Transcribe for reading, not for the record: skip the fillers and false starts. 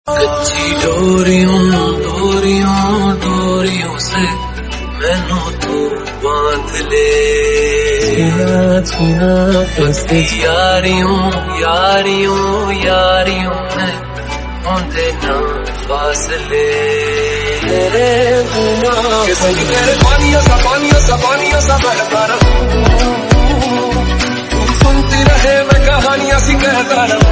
कच्ची डोरियों डोरियों डोरियों से मैनू तू बांध ले, उसकी यारियों यारियों यारियों में होंदे ना फासले। पानियों सा बहता रहूं, सुनती रहे मैं कहानियां सी कहता रहूं।